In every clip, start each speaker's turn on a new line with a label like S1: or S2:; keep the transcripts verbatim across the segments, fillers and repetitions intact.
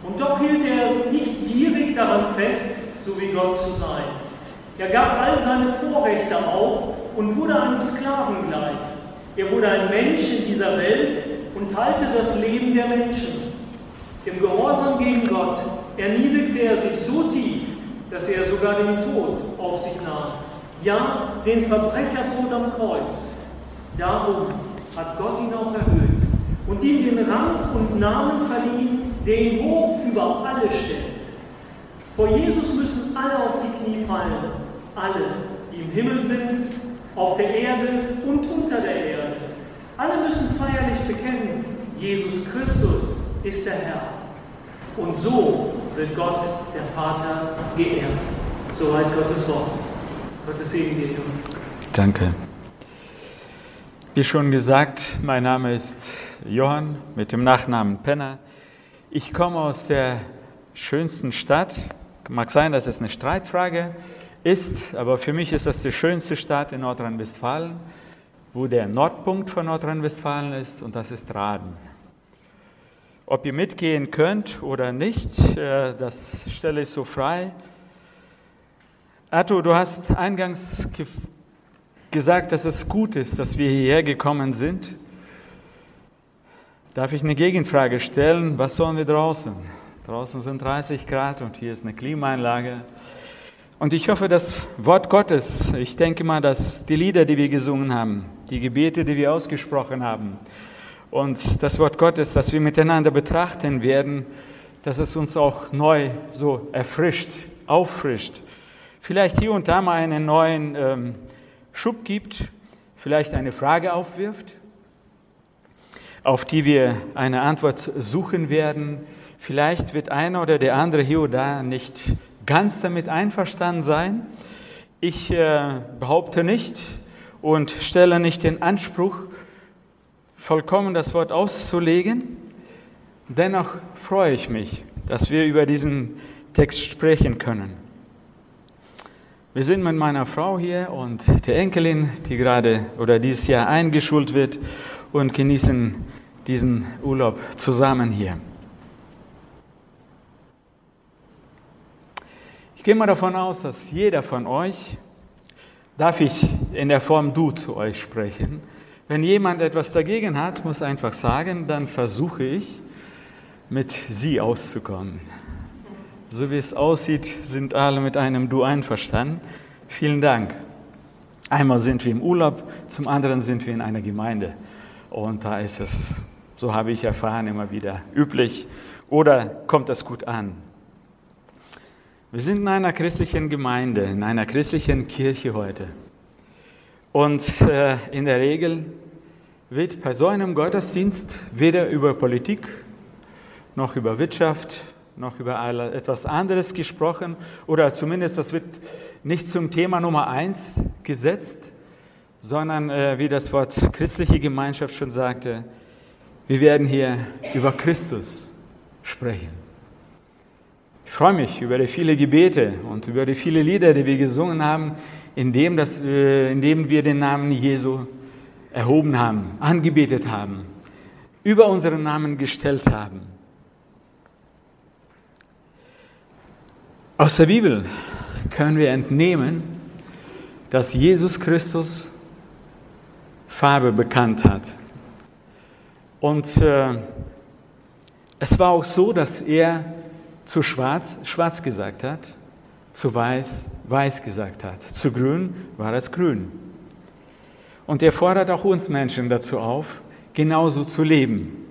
S1: Und doch hielt er nicht gierig daran fest, so wie Gott zu sein. Er gab all seine Vorrechte auf und wurde einem Sklaven gleich. Er wurde ein Mensch in dieser Welt und teilte das Leben der Menschen. Im Gehorsam gegen Gott erniedrigte er sich so tief, dass er sogar den Tod auf sich nahm. Ja, den Verbrechertod am Kreuz. Darum hat Gott ihn auch erhöht und ihm den Rang und Namen verliehen, der ihn hoch über alle stellt. Vor Jesus müssen alle auf die Knie fallen, alle, die im Himmel sind, auf der Erde und unter der Erde. Alle müssen feierlich bekennen, Jesus Christus ist der Herr. Und so wird Gott, der Vater, geehrt. Soweit Gottes Wort. Gottes Segen dir.
S2: Danke. Wie schon gesagt, mein Name ist Johann mit dem Nachnamen Penner. Ich komme aus der schönsten Stadt. Mag sein, dass es eine Streitfrage ist, aber für mich ist das die schönste Stadt in Nordrhein-Westfalen, wo der Nordpunkt von Nordrhein-Westfalen ist, und das ist Rahden. Ob ihr mitgehen könnt oder nicht, das stelle ich so frei. Arthur, du hast eingangs ge- gesagt, dass es gut ist, dass wir hierher gekommen sind. Darf ich eine Gegenfrage stellen? Was sollen wir draußen? Draußen sind dreißig Grad und hier ist eine Klimaanlage. Und ich hoffe, das Wort Gottes, ich denke mal, dass die Lieder, die wir gesungen haben, die Gebete, die wir ausgesprochen haben, und das Wort Gottes, das wir miteinander betrachten werden, dass es uns auch neu so erfrischt, auffrischt. Vielleicht hier und da mal einen neuen ähm, Schub gibt, vielleicht eine Frage aufwirft, auf die wir eine Antwort suchen werden. Vielleicht wird einer oder der andere hier oder da nicht ganz damit einverstanden sein. Ich äh, behaupte nicht und stelle nicht den Anspruch, vollkommen das Wort auszulegen. Dennoch freue ich mich, dass wir über diesen Text sprechen können. Wir sind mit meiner Frau hier und der Enkelin, die gerade oder dieses Jahr eingeschult wird, und genießen diesen Urlaub zusammen hier. Ich gehe mal davon aus, dass jeder von euch, darf ich in der Form Du zu euch sprechen, wenn jemand etwas dagegen hat, muss einfach sagen, dann versuche ich, mit Sie auszukommen. So wie es aussieht, sind alle mit einem Du einverstanden. Vielen Dank. Einmal sind wir im Urlaub, zum anderen sind wir in einer Gemeinde. Und da ist es, so habe ich erfahren, immer wieder üblich. Oder kommt das gut an? Wir sind in einer christlichen Gemeinde, in einer christlichen Kirche heute. Und äh, in der Regel wird bei so einem Gottesdienst weder über Politik, noch über Wirtschaft, noch über etwas anderes gesprochen, oder zumindest das wird nicht zum Thema Nummer eins gesetzt, sondern äh, wie das Wort christliche Gemeinschaft schon sagte, wir werden hier über Christus sprechen. Ich freue mich über die vielen Gebete und über die vielen Lieder, die wir gesungen haben, indem, das, äh, indem wir den Namen Jesu erhoben haben, angebetet haben, über unseren Namen gestellt haben. Aus der Bibel können wir entnehmen, dass Jesus Christus Farbe bekannt hat. Und äh, es war auch so, dass er zu schwarz, schwarz gesagt hat, zu weiß, weiß gesagt hat, zu grün war es grün. Und er fordert auch uns Menschen dazu auf, genauso zu leben.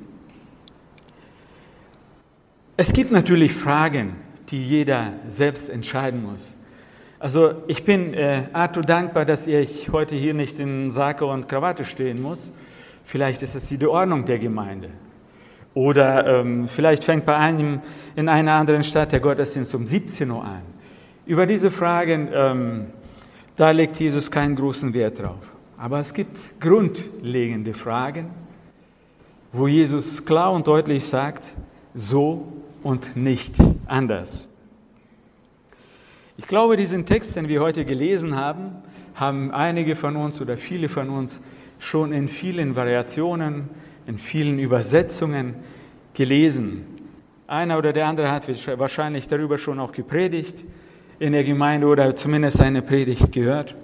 S2: Es gibt natürlich Fragen, die jeder selbst entscheiden muss. Also ich bin äh, Arthur dankbar, dass ich heute hier nicht in Sakko und Krawatte stehen muss. Vielleicht ist es die Ordnung der Gemeinde. Oder ähm, vielleicht fängt bei einem in einer anderen Stadt der Gottesdienst um siebzehn Uhr an. Über diese Fragen, ähm, da legt Jesus keinen großen Wert drauf. Aber es gibt grundlegende Fragen, wo Jesus klar und deutlich sagt, so und nicht anders. Ich glaube, diesen Text, den wir heute gelesen haben, haben einige von uns oder viele von uns schon in vielen Variationen, in vielen Übersetzungen gelesen. Einer oder der andere hat wahrscheinlich darüber schon auch gepredigt in der Gemeinde oder zumindest eine Predigt gehört.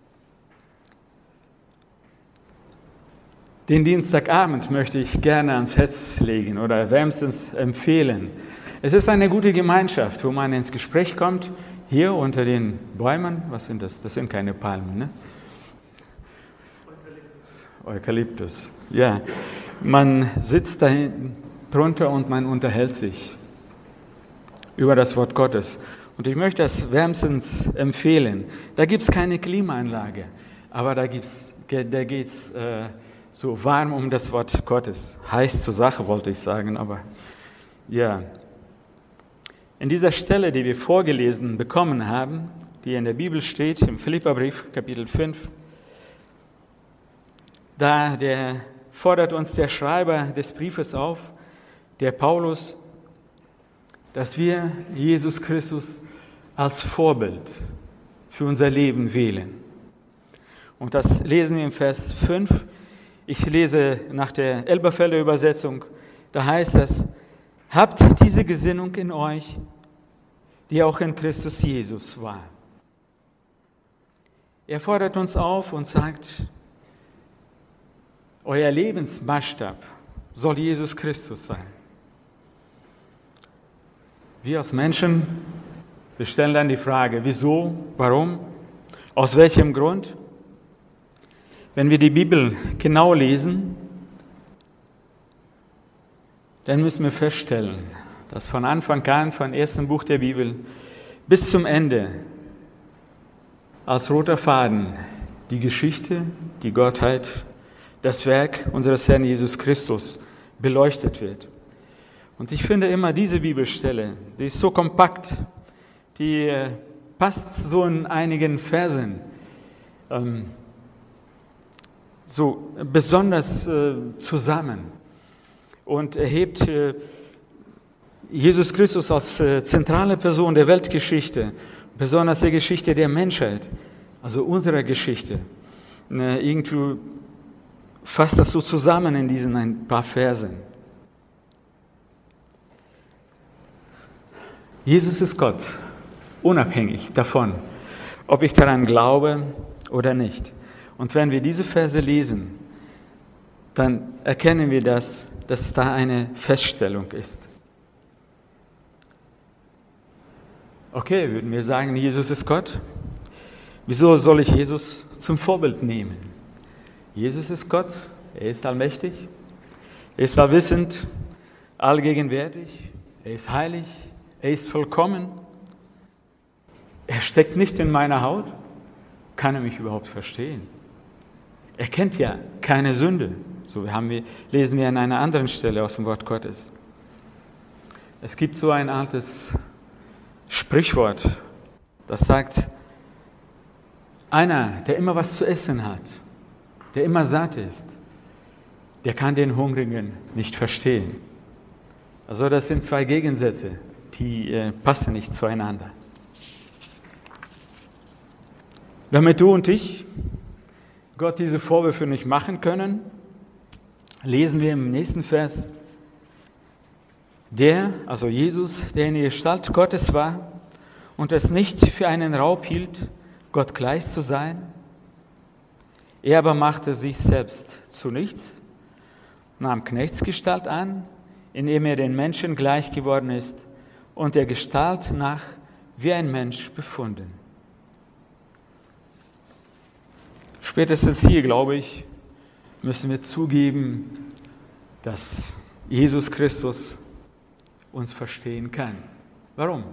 S2: Den Dienstagabend möchte ich gerne ans Herz legen oder wärmstens empfehlen. Es ist eine gute Gemeinschaft, wo man ins Gespräch kommt, hier unter den Bäumen. Was sind das? Das sind keine Palmen, ne? Eukalyptus. Ja, man sitzt da hinten drunter und man unterhält sich über das Wort Gottes. Und ich möchte das wärmstens empfehlen. Da gibt es keine Klimaanlage, aber da, gibt's, da geht es äh, so warm um das Wort Gottes. Heiß zur Sache, wollte ich sagen, aber ja. In dieser Stelle, die wir vorgelesen bekommen haben, die in der Bibel steht, im Philipperbrief, Kapitel fünf, da der, fordert uns der Schreiber des Briefes auf, der Paulus, dass wir Jesus Christus als Vorbild für unser Leben wählen. Und das lesen wir im Vers fünf. Ich lese nach der Elberfelder Übersetzung, da heißt es, habt diese Gesinnung in euch, die auch in Christus Jesus war. Er fordert uns auf und sagt, euer Lebensmaßstab soll Jesus Christus sein. Wir als Menschen, wir stellen dann die Frage, wieso, warum, aus welchem Grund? Wenn wir die Bibel genau lesen, dann müssen wir feststellen, dass von Anfang an, vom ersten Buch der Bibel bis zum Ende, als roter Faden die Geschichte, die Gottheit, das Werk unseres Herrn Jesus Christus beleuchtet wird. Und ich finde immer diese Bibelstelle, die ist so kompakt, die passt so in einigen Versen ähm, so besonders äh, zusammen und erhebt äh, Jesus Christus als äh, zentrale Person der Weltgeschichte, besonders der Geschichte der Menschheit, also unserer Geschichte. Äh, irgendwie fasst das so zusammen in diesen ein paar Versen. Jesus ist Gott, unabhängig davon, ob ich daran glaube oder nicht. Und wenn wir diese Verse lesen, dann erkennen wir das, dass da eine Feststellung ist. Okay, würden wir sagen, Jesus ist Gott? Wieso soll ich Jesus zum Vorbild nehmen? Jesus ist Gott, er ist allmächtig, er ist allwissend, allgegenwärtig, er ist heilig, er ist vollkommen. Er steckt nicht in meiner Haut. Kann er mich überhaupt verstehen? Er kennt ja keine Sünde. So haben wir, lesen wir an einer anderen Stelle aus dem Wort Gottes. Es gibt so ein altes Sprichwort, das sagt, einer, der immer was zu essen hat, der immer satt ist, der kann den Hungrigen nicht verstehen. Also das sind zwei Gegensätze, die äh, passen nicht zueinander. Damit du und ich Gott diese Vorwürfe nicht machen können, lesen wir im nächsten Vers, der, also Jesus, der in der Gestalt Gottes war und es nicht für einen Raub hielt, Gott gleich zu sein, er aber machte sich selbst zu nichts, nahm Knechtsgestalt an, indem er den Menschen gleich geworden ist und der Gestalt nach wie ein Mensch befunden. Spätestens hier, glaube ich, müssen wir zugeben, dass Jesus Christus uns verstehen kann. Warum?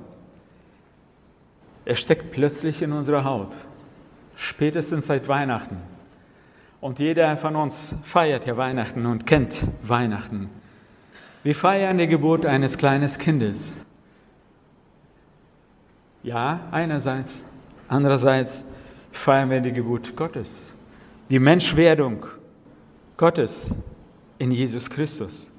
S2: Er steckt plötzlich in unserer Haut, spätestens seit Weihnachten. Und jeder von uns feiert ja Weihnachten und kennt Weihnachten. Wir feiern die Geburt eines kleinen Kindes. Ja, einerseits, andererseits feiern wir die Geburt Gottes, die Menschwerdung Gottes in Jesus Christus.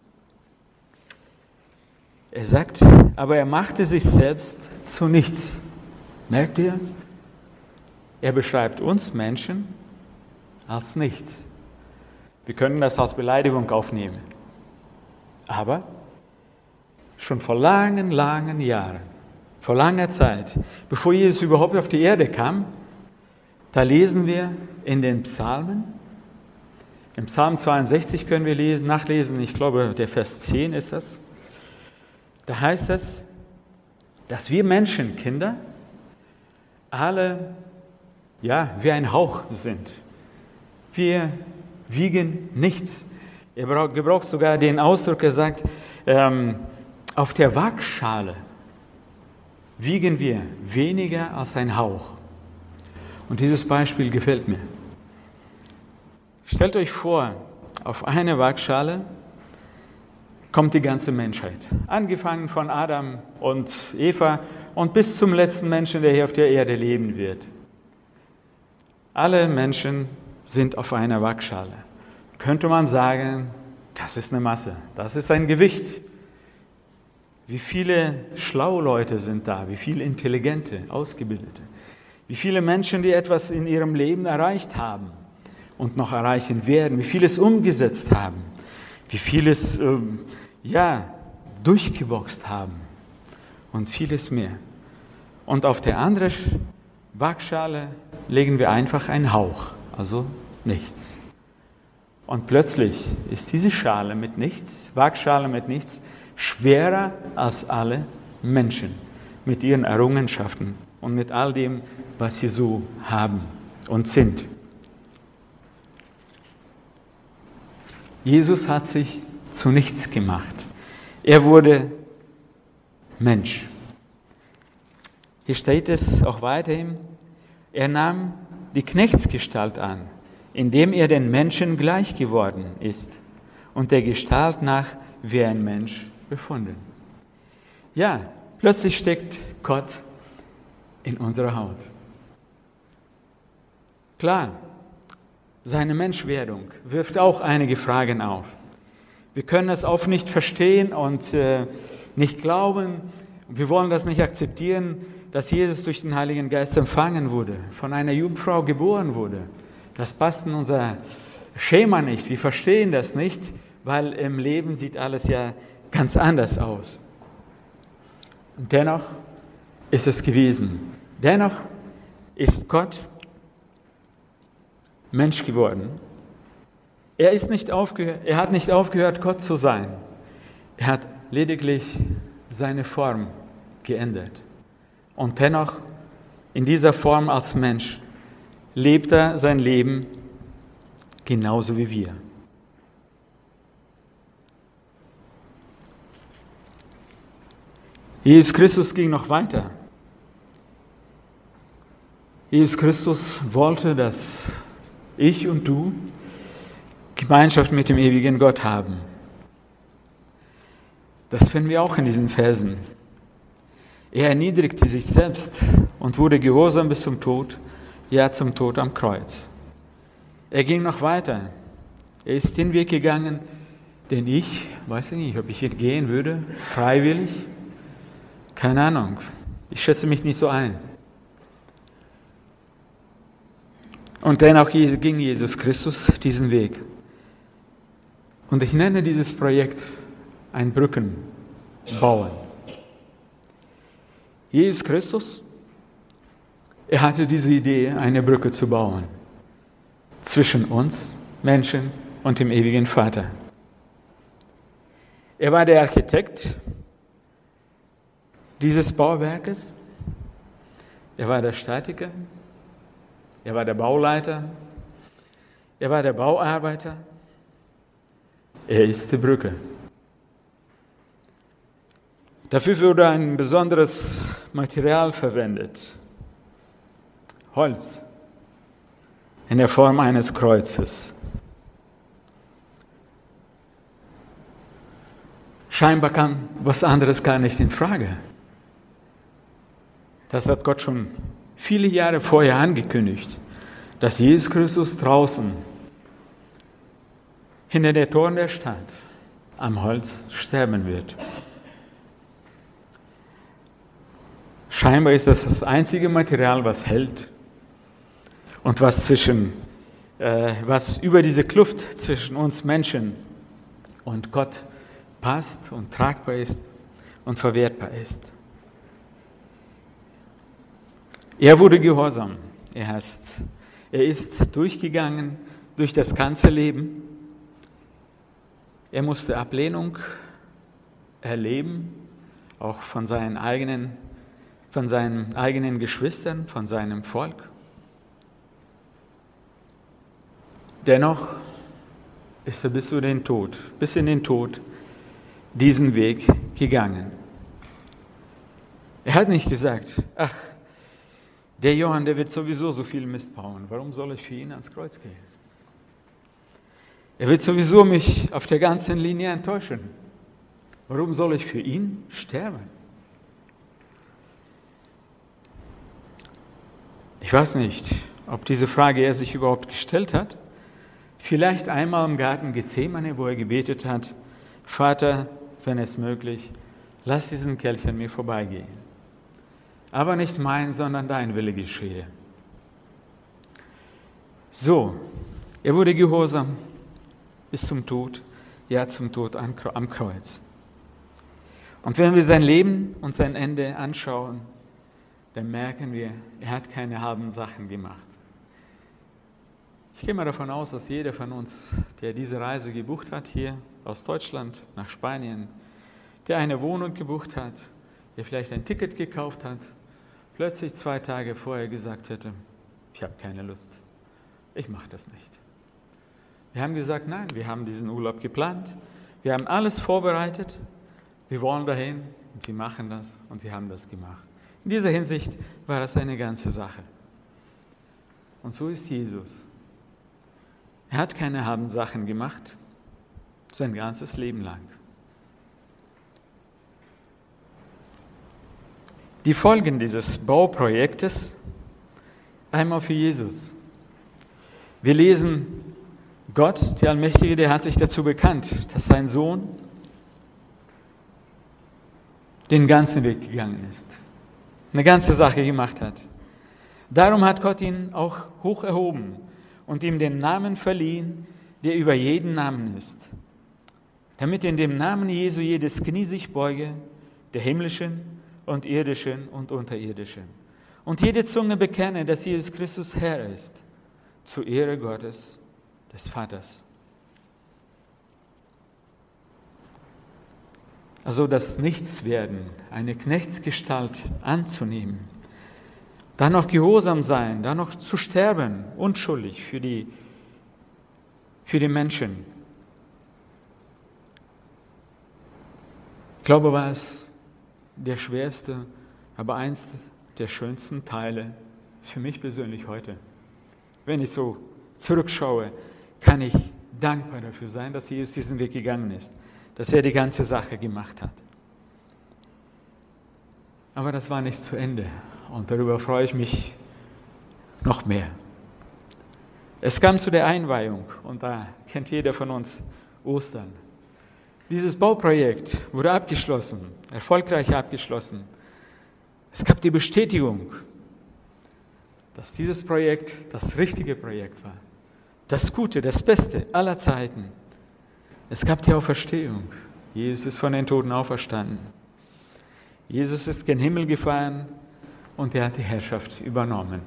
S2: Er sagt, aber er machte sich selbst zu nichts. Merkt ihr? Er beschreibt uns Menschen als nichts. Wir können das als Beleidigung aufnehmen. Aber schon vor langen, langen Jahren, vor langer Zeit, bevor Jesus überhaupt auf die Erde kam, da lesen wir in den Psalmen, im Psalm zweiundsechzig können wir lesen, nachlesen, ich glaube, der Vers zehn ist das. Da heißt es, dass wir Menschenkinder alle, ja, wie ein Hauch sind. Wir wiegen nichts. Er gebraucht sogar den Ausdruck, er sagt, ähm, auf der Waagschale wiegen wir weniger als ein Hauch. Und dieses Beispiel gefällt mir. Stellt euch vor, auf eine Waagschale kommt die ganze Menschheit. Angefangen von Adam und Eva und bis zum letzten Menschen, der hier auf der Erde leben wird. Alle Menschen sind auf einer Waagschale. Könnte man sagen, das ist eine Masse, das ist ein Gewicht. Wie viele schlaue Leute sind da, wie viele intelligente, ausgebildete, wie viele Menschen, die etwas in ihrem Leben erreicht haben und noch erreichen werden, wie vieles umgesetzt haben, wie vieles ähm, ja, durchgeboxt haben und vieles mehr. Und auf der anderen Waagschale legen wir einfach einen Hauch, also nichts. Und plötzlich ist diese Schale mit nichts, Waagschale mit nichts, schwerer als alle Menschen mit ihren Errungenschaften und mit all dem, was sie so haben und sind. Jesus hat sich zu nichts gemacht. Er wurde Mensch. Hier steht es auch weiterhin, er nahm die Knechtsgestalt an, indem er den Menschen gleich geworden ist und der Gestalt nach wie ein Mensch befunden. Ja, plötzlich steckt Gott in unserer Haut. Klar, seine Menschwerdung wirft auch einige Fragen auf. Wir können das oft nicht verstehen und äh, nicht glauben. Wir wollen das nicht akzeptieren, dass Jesus durch den Heiligen Geist empfangen wurde, von einer Jungfrau geboren wurde. Das passt in unser Schema nicht. Wir verstehen das nicht, weil im Leben sieht alles ja ganz anders aus. Und dennoch ist es gewesen. Dennoch ist Gott Mensch geworden. Er, ist nicht aufgehört, er hat nicht aufgehört, Gott zu sein. Er hat lediglich seine Form geändert. Und dennoch, in dieser Form als Mensch, lebt er sein Leben genauso wie wir. Jesus Christus ging noch weiter. Jesus Christus wollte, dass ich und du Gemeinschaft mit dem ewigen Gott haben. Das finden wir auch in diesen Versen. Er erniedrigte sich selbst und wurde gehorsam bis zum Tod, ja zum Tod am Kreuz. Er ging noch weiter. Er ist den Weg gegangen, den ich, weiß ich nicht, ob ich hier gehen würde, freiwillig. Keine Ahnung, ich schätze mich nicht so ein. Und dennoch ging Jesus Christus diesen Weg. Und ich nenne dieses Projekt ein Brückenbauen. Jesus Christus, er hatte diese Idee, eine Brücke zu bauen zwischen uns, Menschen, und dem ewigen Vater. Er war der Architekt dieses Bauwerkes, er war der Statiker, er war der Bauleiter, er war der Bauarbeiter, er ist die Brücke. Dafür wurde ein besonderes Material verwendet, Holz, in der Form eines Kreuzes. Scheinbar kam was anderes gar nicht in Frage. Das hat Gott schon viele Jahre vorher angekündigt, dass Jesus Christus draußen hinter den Toren der Stadt am Holz sterben wird. Scheinbar ist das das einzige Material, was hält und was zwischen, äh, was über diese Kluft zwischen uns Menschen und Gott passt und tragbar ist und verwertbar ist. Er wurde gehorsam. Er, heißt, er ist durchgegangen durch das ganze Leben. Er musste Ablehnung erleben, auch von seinen eigenen, von seinen eigenen Geschwistern, von seinem Volk. Dennoch ist er bis zu den Tod, bis in den Tod diesen Weg gegangen. Er hat nicht gesagt, ach, der Johann, der wird sowieso so viel Mist bauen, warum soll ich für ihn ans Kreuz gehen? Er wird sowieso mich auf der ganzen Linie enttäuschen. Warum soll ich für ihn sterben? Ich weiß nicht, ob diese Frage er sich überhaupt gestellt hat. Vielleicht einmal im Garten Gethsemane, wo er gebetet hat, Vater, wenn es möglich, lass diesen Kelch an mir vorbeigehen. Aber nicht mein, sondern dein Wille geschehe. So, er wurde gehorsam bis zum Tod, ja zum Tod am Kreuz. Und wenn wir sein Leben und sein Ende anschauen, dann merken wir, er hat keine halben Sachen gemacht. Ich gehe mal davon aus, dass jeder von uns, der diese Reise gebucht hat, hier aus Deutschland nach Spanien, der eine Wohnung gebucht hat, der vielleicht ein Ticket gekauft hat, plötzlich zwei Tage vorher gesagt hätte, ich habe keine Lust, ich mache das nicht. Wir haben gesagt, nein, wir haben diesen Urlaub geplant, wir haben alles vorbereitet, wir wollen dahin und wir machen das und wir haben das gemacht. In dieser Hinsicht war das eine ganze Sache. Und so ist Jesus. Er hat keine halben Sachen gemacht, sein ganzes Leben lang. Die Folgen dieses Bauprojektes, einmal für Jesus. Wir lesen, Gott, der Allmächtige, der hat sich dazu bekannt, dass sein Sohn den ganzen Weg gegangen ist, eine ganze Sache gemacht hat. Darum hat Gott ihn auch hoch erhoben und ihm den Namen verliehen, der über jeden Namen ist, damit in dem Namen Jesu jedes Knie sich beuge, der himmlischen und irdischen und unterirdischen, und jede Zunge bekenne, dass Jesus Christus Herr ist, zur Ehre Gottes, des Vaters. Also das Nichtswerden, eine Knechtsgestalt anzunehmen, dann noch gehorsam sein, dann noch zu sterben, unschuldig für die, für die Menschen. Ich glaube, war es der schwerste, aber eins der schönsten Teile für mich persönlich heute. Wenn ich so zurückschaue, kann ich dankbar dafür sein, dass Jesus diesen Weg gegangen ist, dass er die ganze Sache gemacht hat. Aber das war nicht zu Ende und darüber freue ich mich noch mehr. Es kam zu der Einweihung und da kennt jeder von uns Ostern. Dieses Bauprojekt wurde abgeschlossen, erfolgreich abgeschlossen. Es gab die Bestätigung, dass dieses Projekt das richtige Projekt war, das Gute, das Beste aller Zeiten. Es gab die Auferstehung. Jesus ist von den Toten auferstanden. Jesus ist gen Himmel gefahren und er hat die Herrschaft übernommen.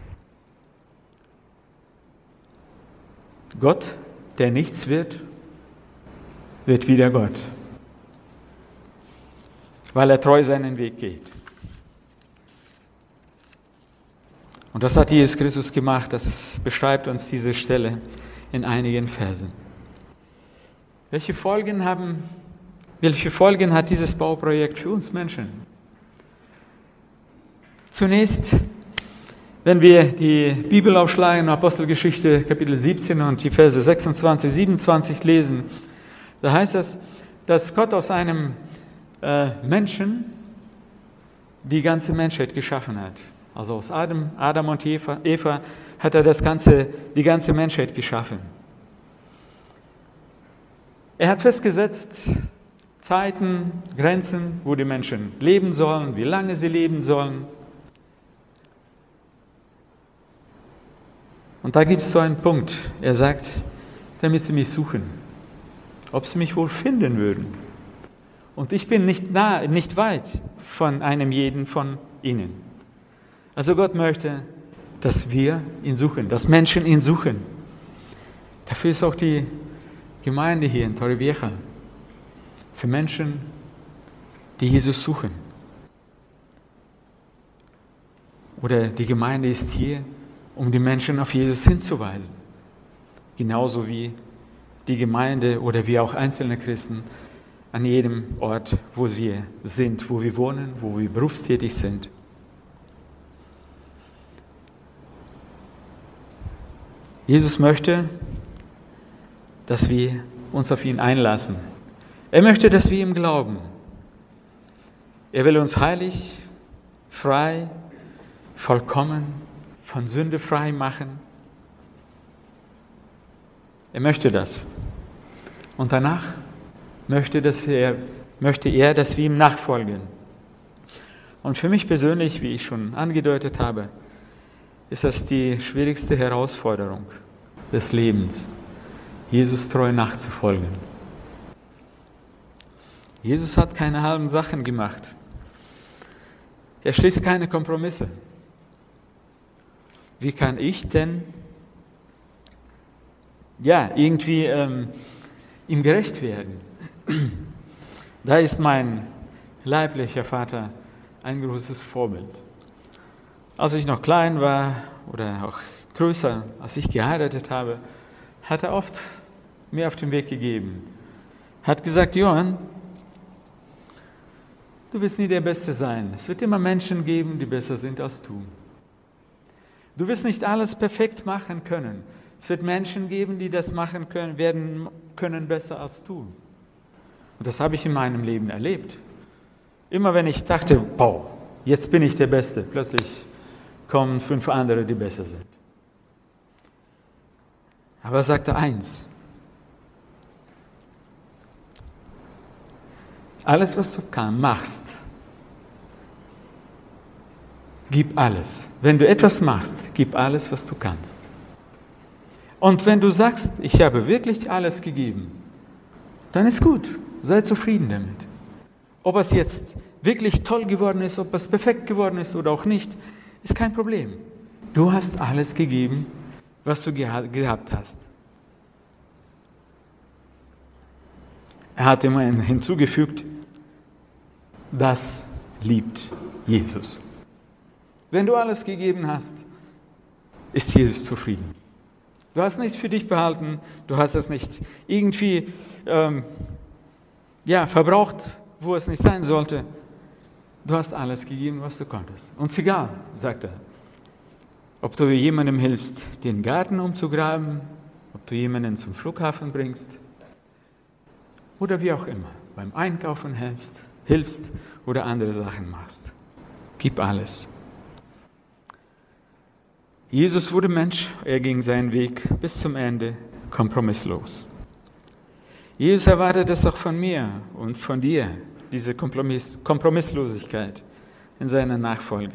S2: Gott, der nichts wird, wird wieder Gott, weil er treu seinen Weg geht. Und das hat Jesus Christus gemacht, das beschreibt uns diese Stelle in einigen Versen. Welche Folgen haben, welche Folgen hat dieses Bauprojekt für uns Menschen? Zunächst, wenn wir die Bibel aufschlagen, Apostelgeschichte Kapitel siebzehn und die Verse sechsundzwanzig, siebenundzwanzig lesen, da heißt es, dass Gott aus einem äh, Menschen die ganze Menschheit geschaffen hat. Also aus Adam, Adam und Eva, Eva hat er das ganze, die ganze Menschheit geschaffen. Er hat festgesetzt, Zeiten, Grenzen, wo die Menschen leben sollen, wie lange sie leben sollen. Und da gibt es so einen Punkt. Er sagt, damit sie mich suchen, ob sie mich wohl finden würden. Und ich bin nicht nah, nicht weit von einem jeden von ihnen. Also Gott möchte, dass wir ihn suchen, dass Menschen ihn suchen. Dafür ist auch die Gemeinde hier in Torrevieja. Für Menschen, die Jesus suchen. Oder die Gemeinde ist hier, um die Menschen auf Jesus hinzuweisen. Genauso wie die Gemeinde oder wie auch einzelne Christen an jedem Ort, wo wir sind, wo wir wohnen, wo wir berufstätig sind. Jesus möchte, dass wir uns auf ihn einlassen. Er möchte, dass wir ihm glauben. Er will uns heilig, frei, vollkommen, von Sünde frei machen. Er möchte das. Und danach möchte, dass er, möchte er, dass wir ihm nachfolgen. Und für mich persönlich, wie ich schon angedeutet habe, ist das die schwierigste Herausforderung des Lebens, Jesus treu nachzufolgen. Jesus hat keine halben Sachen gemacht. Er schließt keine Kompromisse. Wie kann ich denn ja, irgendwie ähm, ihm gerecht werden? Da ist mein leiblicher Vater ein großes Vorbild. Als ich noch klein war oder auch größer, als ich geheiratet habe, hat er oft mir auf den Weg gegeben. Hat gesagt, Johann, du wirst nie der Beste sein. Es wird immer Menschen geben, die besser sind als du. Du wirst nicht alles perfekt machen können. Es wird Menschen geben, die das machen können, werden können besser als du. Und das habe ich in meinem Leben erlebt. Immer wenn ich dachte, wow, jetzt bin ich der Beste, plötzlich kommen fünf andere, die besser sind. Aber er sagte eins: Alles, was du kann, machst, gib alles. Wenn du etwas machst, gib alles, was du kannst. Und wenn du sagst, ich habe wirklich alles gegeben, dann ist gut. Sei zufrieden damit. Ob es jetzt wirklich toll geworden ist, ob es perfekt geworden ist oder auch nicht, ist kein Problem. Du hast alles gegeben, was du gehabt hast. Er hat immerhin hinzugefügt, das liebt Jesus. Wenn du alles gegeben hast, ist Jesus zufrieden. Du hast nichts für dich behalten, du hast es nicht irgendwie ähm, ja, verbraucht, wo es nicht sein sollte. Du hast alles gegeben, was du konntest. Uns egal, sagt er, ob du jemandem hilfst, den Garten umzugraben, ob du jemanden zum Flughafen bringst oder wie auch immer, beim Einkaufen hilfst, hilfst oder andere Sachen machst. Gib alles. Jesus wurde Mensch, er ging seinen Weg bis zum Ende kompromisslos. Jesus erwartet es auch von mir und von dir, diese Kompromiss, Kompromisslosigkeit in seiner Nachfolge.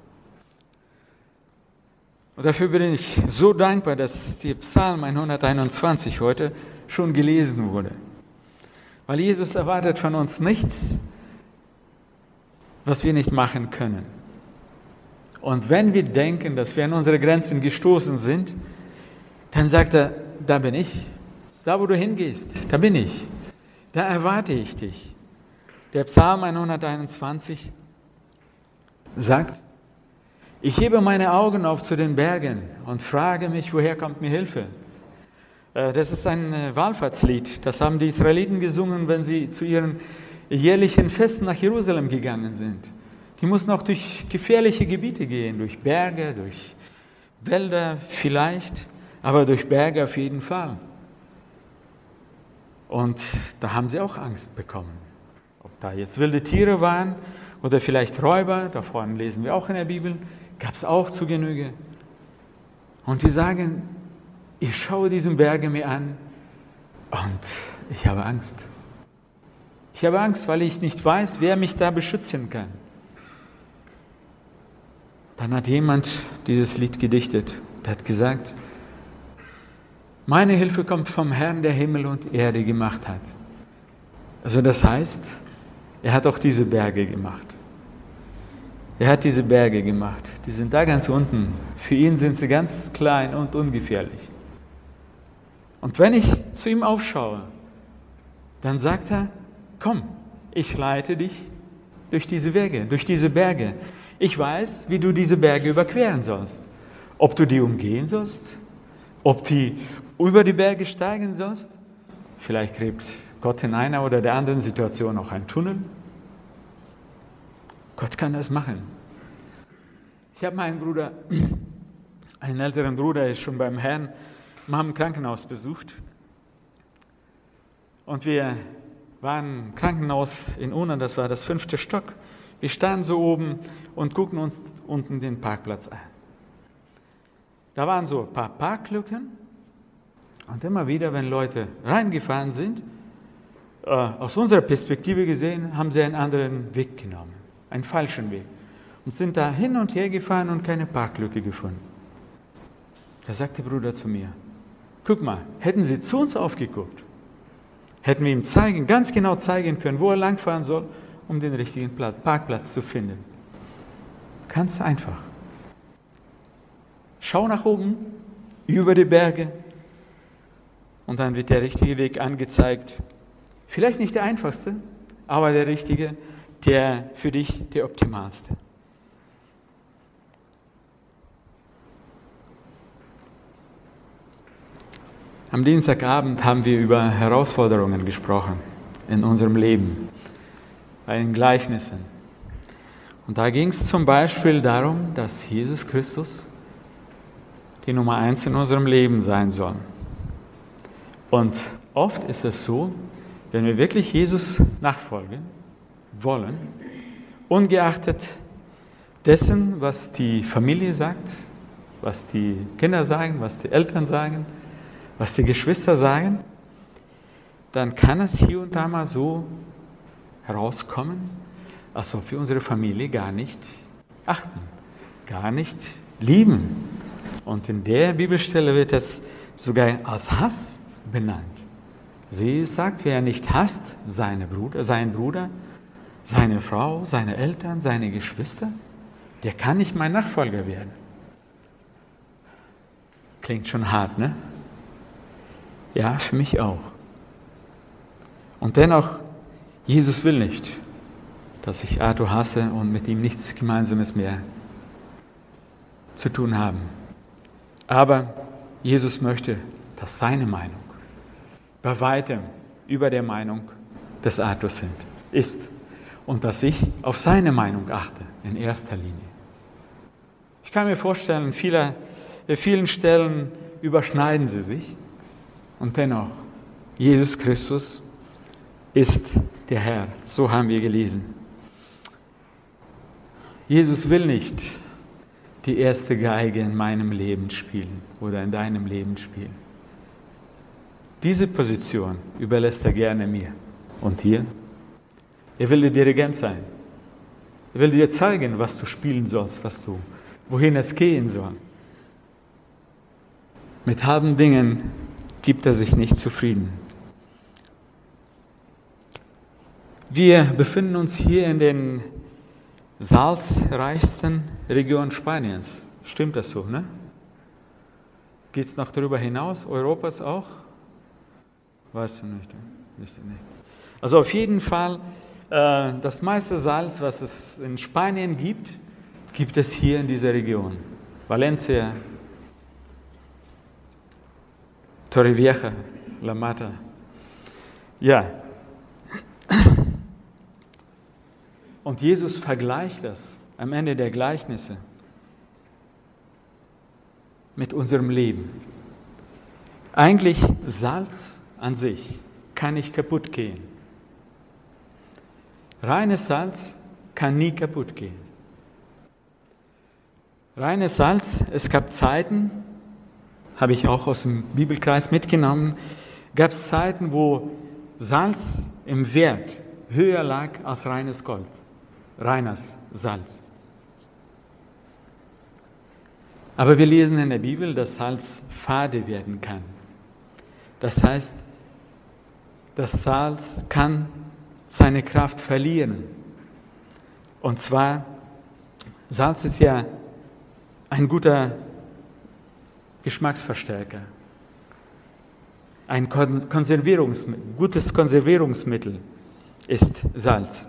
S2: Und dafür bin ich so dankbar, dass der Psalm hunderteinundzwanzig heute schon gelesen wurde. Weil Jesus erwartet von uns nichts, was wir nicht machen können. Und wenn wir denken, dass wir an unsere Grenzen gestoßen sind, dann sagt er, da bin ich. Da, wo du hingehst, da bin ich. Da erwarte ich dich. Der Psalm hunderteinundzwanzig sagt, ich hebe meine Augen auf zu den Bergen und frage mich, woher kommt mir Hilfe? Das ist ein Wallfahrtslied, das haben die Israeliten gesungen, wenn sie zu ihren jährlichen Festen nach Jerusalem gegangen sind. Die mussten auch durch gefährliche Gebiete gehen, durch Berge, durch Wälder vielleicht, aber durch Berge auf jeden Fall. Und da haben sie auch Angst bekommen. Ob da jetzt wilde Tiere waren oder vielleicht Räuber, davon lesen wir auch in der Bibel, gab es auch zu Genüge. Und die sagen, ich schaue diesen Berge mir an und ich habe Angst. Ich habe Angst, weil ich nicht weiß, wer mich da beschützen kann. Dann hat jemand dieses Lied gedichtet und hat gesagt, meine Hilfe kommt vom Herrn, der Himmel und Erde gemacht hat. Also das heißt, Er hat auch diese Berge gemacht. Er hat diese Berge gemacht. Die sind da ganz unten. Für ihn sind sie ganz klein und ungefährlich. Und wenn ich zu ihm aufschaue, dann sagt er, komm, ich leite dich durch diese Wege, durch diese Berge. Ich weiß, wie du diese Berge überqueren sollst. Ob du die umgehen sollst, ob du über die Berge steigen sollst. Vielleicht gräbt Gott in einer oder der anderen Situation auch einen Tunnel. Gott kann das machen. Ich habe meinen Bruder, einen älteren Bruder, der ist schon beim Herrn, mal im Krankenhaus besucht. Und wir waren im Krankenhaus in Unna, das war das fünfte Stock. Wir standen so oben und gucken uns unten den Parkplatz an. Da waren so ein paar Parklücken und immer wieder, wenn Leute reingefahren sind, äh, aus unserer Perspektive gesehen, haben sie einen anderen Weg genommen, einen falschen Weg und sind da hin und her gefahren und keine Parklücke gefunden. Da sagt der Bruder zu mir, guck mal, hätten sie zu uns aufgeguckt, hätten wir ihm zeigen, ganz genau zeigen können, wo er langfahren soll, um den richtigen Parkplatz zu finden. Ganz einfach. Schau nach oben, über die Berge und dann wird der richtige Weg angezeigt. Vielleicht nicht der einfachste, aber der richtige, der für dich der optimalste. Am Dienstagabend haben wir über Herausforderungen gesprochen in unserem Leben, bei den Gleichnissen. Und da ging es zum Beispiel darum, dass Jesus Christus die Nummer eins in unserem Leben sein soll. Und oft ist es so, wenn wir wirklich Jesus nachfolgen wollen, ungeachtet dessen, was die Familie sagt, was die Kinder sagen, was die Eltern sagen, was die Geschwister sagen, dann kann es hier und da mal so herauskommen, als ob wir unsere Familie gar nicht achten, gar nicht lieben. Und in der Bibelstelle wird es sogar als Hass benannt. Also Jesus sagt, wer nicht hasst, seine Bruder, seinen Bruder, seine Frau, seine Eltern, seine Geschwister, der kann nicht mein Nachfolger werden. Klingt schon hart, ne? Ja, für mich auch. Und dennoch, Jesus will nicht, dass ich Arthur hasse und mit ihm nichts Gemeinsames mehr zu tun haben. Aber Jesus möchte, dass seine Meinung bei weitem über der Meinung des Arthur sind, ist. Und dass ich auf seine Meinung achte, in erster Linie. Ich kann mir vorstellen, an vieler, vielen Stellen überschneiden sie sich. Und dennoch, Jesus Christus ist der Herr. So haben wir gelesen. Jesus will nicht die erste Geige in meinem Leben spielen oder in deinem Leben spielen. Diese Position überlässt er gerne mir und dir. Er will der Dirigent sein. Er will dir zeigen, was du spielen sollst, was du, wohin es gehen soll. Mit halben Dingen gibt er sich nicht zufrieden. Wir befinden uns hier in den salzreichsten Regionen Spaniens. Stimmt das so, ne? Geht es noch darüber hinaus, Europas auch? Weißt du nicht, wisst ihr nicht. Also auf jeden Fall, äh, das meiste Salz, was es in Spanien gibt, gibt es hier in dieser Region. Valencia, Torrevieja, La Mata. Ja. Und Jesus vergleicht das am Ende der Gleichnisse mit unserem Leben. Eigentlich Salz an sich kann nicht kaputt gehen. Reines Salz kann nie kaputt gehen. Reines Salz, es gab Zeiten, habe ich auch aus dem Bibelkreis mitgenommen, gab es Zeiten, wo Salz im Wert höher lag als reines Gold. Reines Salz. Aber wir lesen in der Bibel, dass Salz fade werden kann. Das heißt, das Salz kann seine Kraft verlieren. Und zwar, Salz ist ja ein guter Geschmacksverstärker, ein Konservierungsmittel, gutes Konservierungsmittel ist Salz.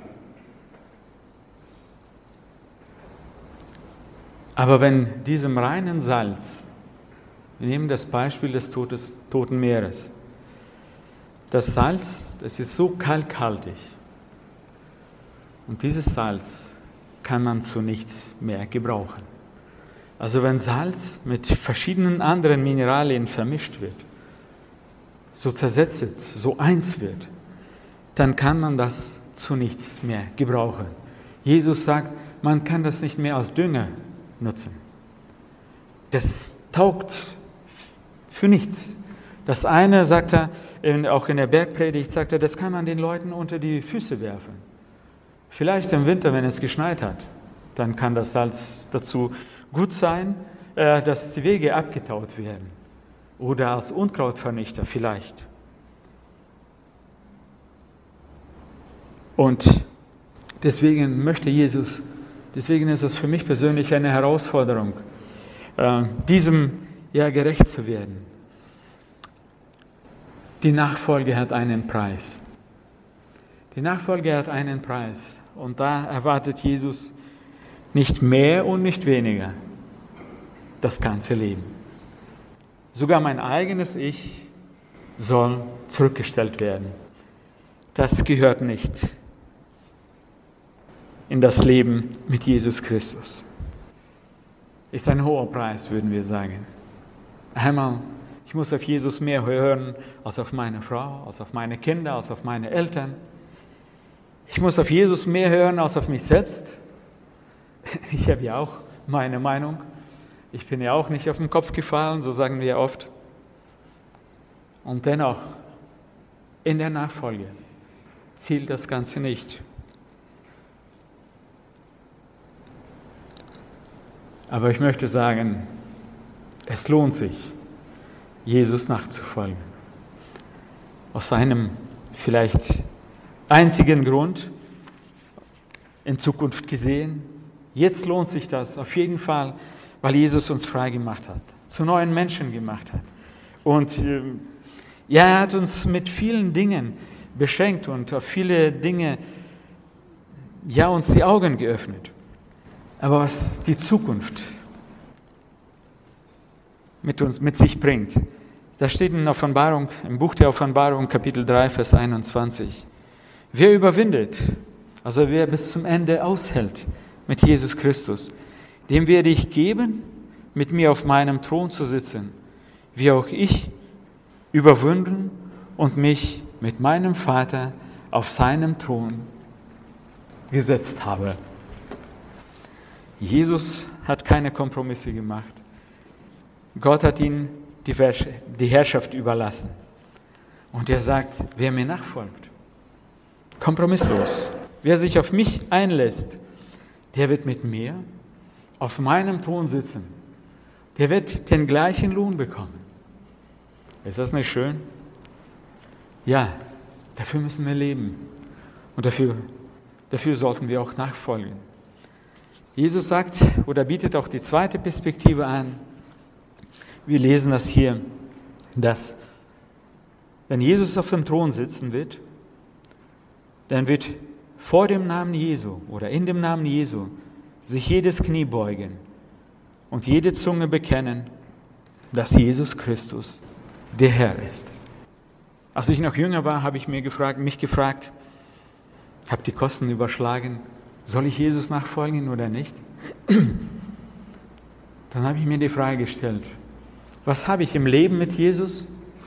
S2: Aber wenn diesem reinen Salz, wir nehmen das Beispiel des Totes, Toten Meeres, das Salz, das ist so kalkhaltig und dieses Salz kann man zu nichts mehr gebrauchen. Also wenn Salz mit verschiedenen anderen Mineralien vermischt wird, so zersetzt wird, so eins wird, dann kann man das zu nichts mehr gebrauchen. Jesus sagt, man kann das nicht mehr als Dünger nutzen. Das taugt für nichts. Das eine, sagt er, auch in der Bergpredigt, sagt er, das kann man den Leuten unter die Füße werfen. Vielleicht im Winter, wenn es geschneit hat, dann kann das Salz dazu gut sein, dass die Wege abgetaut werden. Oder als Unkrautvernichter vielleicht. Und deswegen möchte Jesus, deswegen ist es für mich persönlich eine Herausforderung, diesem ja gerecht zu werden. Die Nachfolge hat einen Preis. Die Nachfolge hat einen Preis. Und da erwartet Jesus nicht mehr und nicht weniger das ganze Leben. Sogar mein eigenes Ich soll zurückgestellt werden. Das gehört nicht in das Leben mit Jesus Christus. Ist ein hoher Preis, würden wir sagen. Einmal, ich muss auf Jesus mehr hören als auf meine Frau, als auf meine Kinder, als auf meine Eltern. Ich muss auf Jesus mehr hören als auf mich selbst. Ich habe ja auch meine Meinung. Ich bin ja auch nicht auf den Kopf gefallen, so sagen wir oft. Und dennoch, in der Nachfolge zielt das Ganze nicht. Aber ich möchte sagen, es lohnt sich, Jesus nachzufolgen. Aus einem vielleicht einzigen Grund, in Zukunft gesehen, jetzt lohnt sich das auf jeden Fall, weil Jesus uns frei gemacht hat, zu neuen Menschen gemacht hat. Und äh, ja, er hat uns mit vielen Dingen beschenkt und auf viele Dinge, ja, uns die Augen geöffnet. Aber was die Zukunft mit uns, mit sich bringt, da steht in Offenbarung, im Buch der Offenbarung, Kapitel drei, Vers einundzwanzig. Wer überwindet, also wer bis zum Ende aushält mit Jesus Christus, dem werde ich geben, mit mir auf meinem Thron zu sitzen, wie auch ich überwunden und mich mit meinem Vater auf seinem Thron gesetzt habe. Jesus hat keine Kompromisse gemacht. Gott hat ihm die Herrschaft überlassen. Und er sagt, wer mir nachfolgt, kompromisslos, wer sich auf mich einlässt, der wird mit mir auf meinem Thron sitzen. Der wird den gleichen Lohn bekommen. Ist das nicht schön? Ja, dafür müssen wir leben. Und dafür, dafür sollten wir auch nachfolgen. Jesus sagt oder bietet auch die zweite Perspektive an. Wir lesen das hier, dass wenn Jesus auf dem Thron sitzen wird, dann wird vor dem Namen Jesu oder in dem Namen Jesu sich jedes Knie beugen und jede Zunge bekennen, dass Jesus Christus der Herr ist. Als ich noch jünger war, habe ich mir gefragt, mich gefragt, habe die Kosten überschlagen, soll ich Jesus nachfolgen oder nicht? Dann habe ich mir die Frage gestellt, was habe ich im Leben mit Jesus?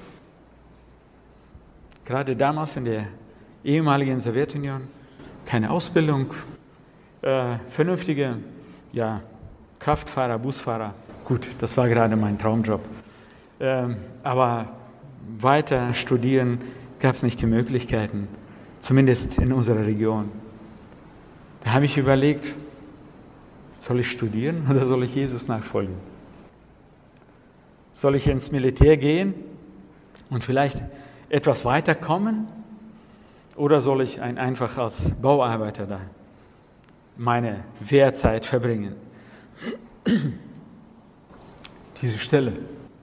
S2: Gerade damals in der ehemaligen Sowjetunion, keine Ausbildung, äh, vernünftige ja, Kraftfahrer, Busfahrer. Gut, das war gerade mein Traumjob. Ähm, aber weiter studieren gab es nicht die Möglichkeiten, zumindest in unserer Region. Da habe ich überlegt, soll ich studieren oder soll ich Jesus nachfolgen? Soll ich ins Militär gehen und vielleicht etwas weiterkommen Oder soll ich ein, einfach als Bauarbeiter da meine Wehrzeit verbringen? Diese Stelle,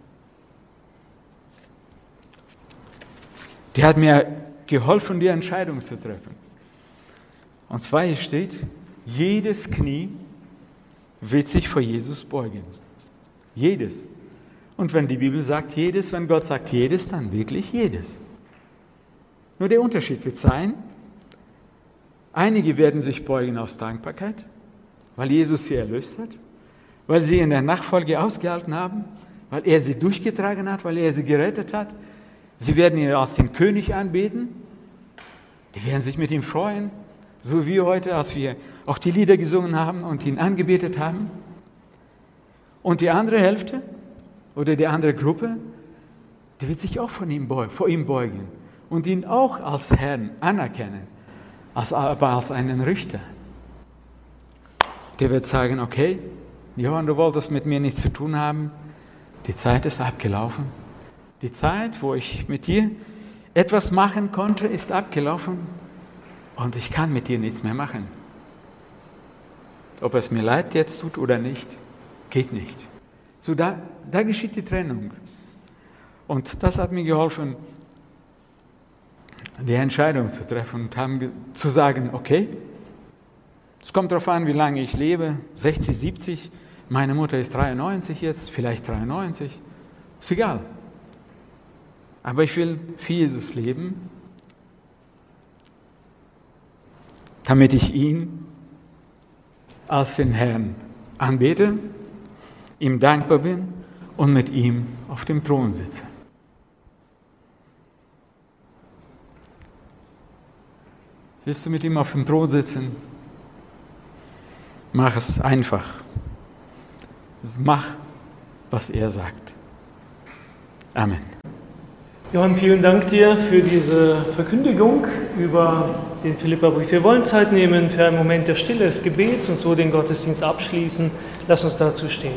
S2: die hat mir geholfen, die Entscheidung zu treffen. Und zwar hier steht, jedes Knie wird sich vor Jesus beugen. Jedes. Und wenn die Bibel sagt jedes, wenn Gott sagt jedes, dann wirklich jedes. Nur der Unterschied wird sein, einige werden sich beugen aus Dankbarkeit, weil Jesus sie erlöst hat, weil sie in der Nachfolge ausgehalten haben, weil er sie durchgetragen hat, weil er sie gerettet hat. Sie werden ihn als den König anbeten. Die werden sich mit ihm freuen, so wie heute, als wir auch die Lieder gesungen haben und ihn angebetet haben. Und die andere Hälfte oder die andere Gruppe, die wird sich auch von ihm beugen, vor ihm beugen und ihn auch als Herrn anerkennen, als, aber als einen Richter. Der wird sagen, okay, Johann, du wolltest mit mir nichts zu tun haben, die Zeit ist abgelaufen. Die Zeit, wo ich mit dir etwas machen konnte, ist abgelaufen und ich kann mit dir nichts mehr machen. Ob es mir leid jetzt tut oder nicht, geht nicht. So, da, da geschieht die Trennung. Und das hat mir geholfen, die Entscheidung zu treffen und haben, zu sagen, okay, es kommt darauf an, wie lange ich lebe, sechzig, siebzig, meine Mutter ist dreiundneunzig jetzt, vielleicht dreiundneunzig, ist egal. Aber ich will für Jesus leben, damit ich ihn als den Herrn anbete, ihm dankbar bin und mit ihm auf dem Thron sitze. Willst du mit ihm auf dem Thron sitzen? Mach es einfach. Mach, was er sagt. Amen.
S1: Johann, vielen Dank dir für diese Verkündigung über den Philipperbrief. Wir wollen Zeit nehmen für einen Moment der Stille, des Gebets und so den Gottesdienst abschließen. Lass uns dazu stehen.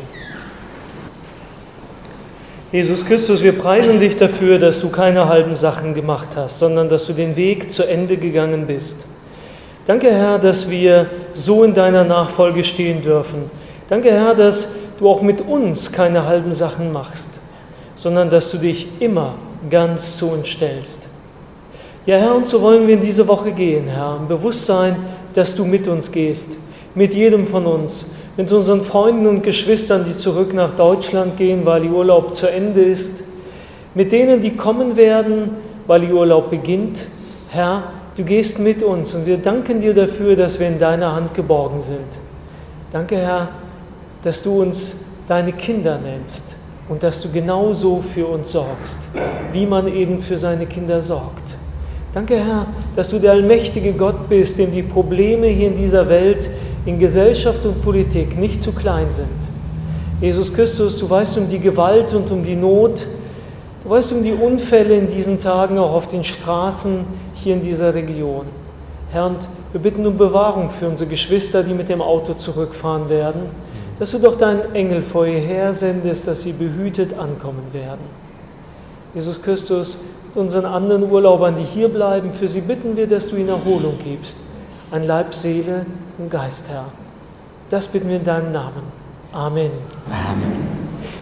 S1: Jesus Christus, wir preisen dich dafür, dass du keine halben Sachen gemacht hast, sondern dass du den Weg zu Ende gegangen bist. Danke, Herr, dass wir so in deiner Nachfolge stehen dürfen. Danke, Herr, dass du auch mit uns keine halben Sachen machst, sondern dass du dich immer ganz zu uns stellst. Ja, Herr, und so wollen wir in diese Woche gehen, Herr, im Bewusstsein, dass du mit uns gehst, mit jedem von uns, mit unseren Freunden und Geschwistern, die zurück nach Deutschland gehen, weil ihr Urlaub zu Ende ist, mit denen, die kommen werden, weil ihr Urlaub beginnt. Herr, du gehst mit uns und wir danken dir dafür, dass wir in deiner Hand geborgen sind. Danke, Herr, dass du uns deine Kinder nennst und dass du genauso für uns sorgst, wie man eben für seine Kinder sorgt. Danke, Herr, dass du der allmächtige Gott bist, dem die Probleme hier in dieser Welt, in Gesellschaft und Politik nicht zu klein sind. Jesus Christus, du weißt um die Gewalt und um die Not, du weißt um die Unfälle in diesen Tagen auch auf den Straßen hier in dieser Region. Herr, und wir bitten um Bewahrung für unsere Geschwister, die mit dem Auto zurückfahren werden, dass du doch deinen Engel vor ihr her sendest, dass sie behütet ankommen werden. Jesus Christus, mit unseren anderen Urlaubern, die hier bleiben, für sie bitten wir, dass du ihnen Erholung gibst, an Leib, Seele und Geist, Herr. Das bitten wir in deinem Namen. Amen.
S2: Amen.